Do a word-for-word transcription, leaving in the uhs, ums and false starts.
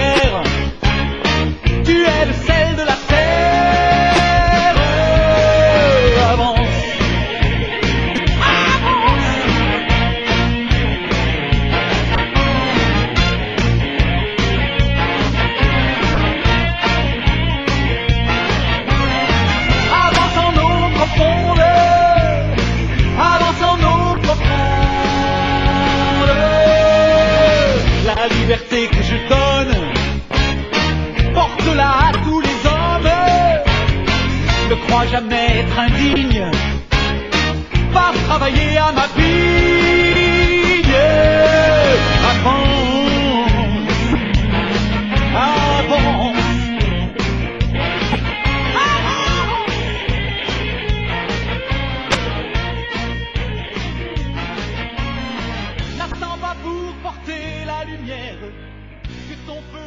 lumière. Tu es le sel de la terre. Avance. La liberté que je donne, porte-la à tous les hommes. Ne crois jamais être indigne, va travailler à ma vigne. Avance, avance. N'attends pas pour porter la lumière, que ton feu